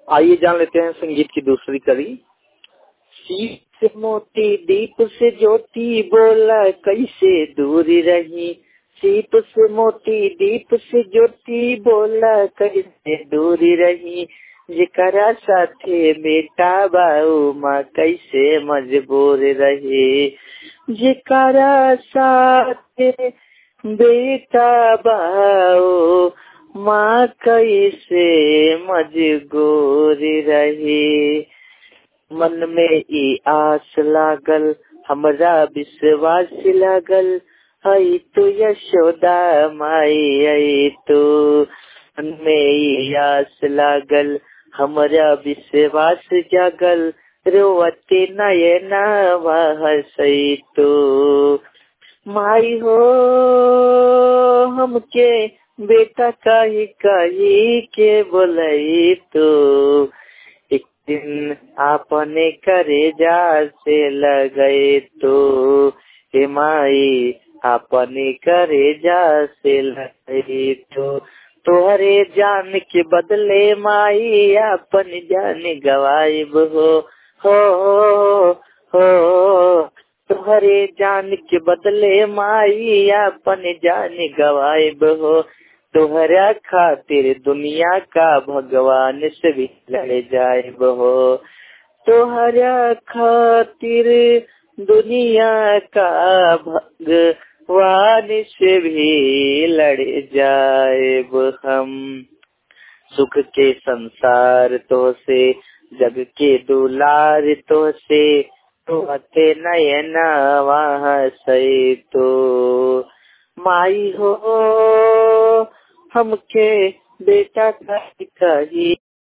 आइए जान लेते हैं संगीत की दूसरी कड़ी। सीप से मोती दीप से ज्योति बोला कैसे दूरी रही। सीप से मोती दीप से ज्योति बोला कैसे दूरी रही। जिकरा साथे बेटा बाऊ माँ कैसे मजबूर रही। जिकरा साथे बेटा बाऊ माँ कैसे मजबूर रही। मन में ई आस लागल हमरा विश्वास लागल हई तू यशोदा माई आई तू। मन में ई आस लागल हमरा विश्वास जागल रोवती नयना हसई तू। माई हो हमके बेटा कही कही के बोलई तू। एक दिन आपने करेजा से लगए तो हे माई आपने करेजा से लगए तो। तोहरे जान के बदले माई अपन जान गवाइब हो तोहरे जान के बदले माई अपन जान गवाइब हो। तोहरा खातिर दुनिया का भगवान से भी लड़ जाइब हो। तोहरा खातिर दुनिया का भगवान से भी लड़ जाइब हम। सुख के संसार तो से जग के दुलार तो से तो अते नयना वहाँ सही तो। माई हो हमके बेटा कही